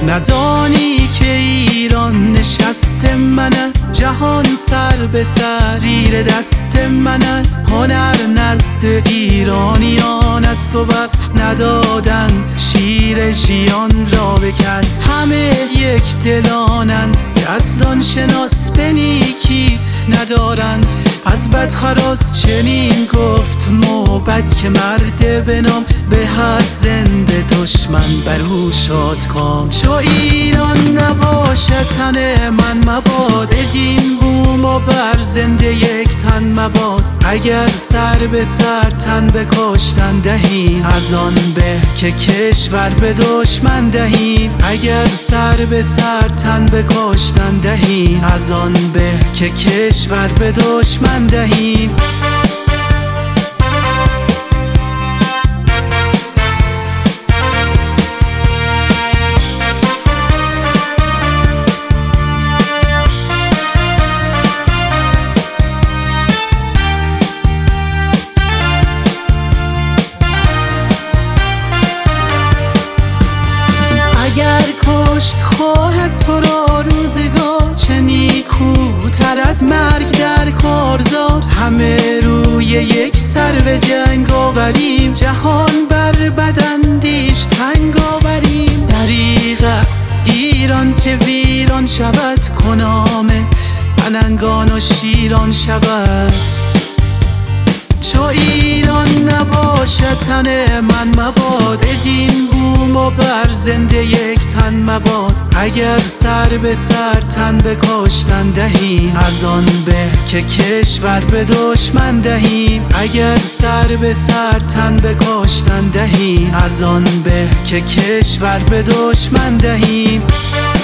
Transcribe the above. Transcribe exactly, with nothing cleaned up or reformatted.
ندانی که ایران نشست من است، جهان سر به سر زیر دست من است. هنر نزد ایرانیان است و بس، ندادن شیر ژیان را به کس. همه یک دلانند یزدان شناس، به نیکی ندارند از بد خلاص. چنین گفت موبد که مرد به نام، به از زنده دشمن بر او شادکام. چو ایران نباشد تن من مباد، بدین بوم و بر زنده یک تن مباد. اگر سر به سر تن به کشتن دهیم، از آن به که کشور به دشمن دهیم. اگر سر به سر تن به کشتن دهیم، از آن به که کشور به دشمن دهیم. اگر کشت خواهد تو را روزگار، چه نیکوتر از مرگ در کارزار. همه روی یک سر به جنگ آوریم، جهان بر بداندیش تنگ آوریم. دریغ است ایران که ویران شود، کنام پلنگان و شیران شود. چو ایران نباشد تن من مباد، بدین بوم و بر زنده یک تن مباد. اگر سر به سر تن به کشتن دهیم، از آن به که کشور به دشمن دهیم. اگر سر به سر تن به کشتن دهیم، از آن به که کشور به دشمن دهیم.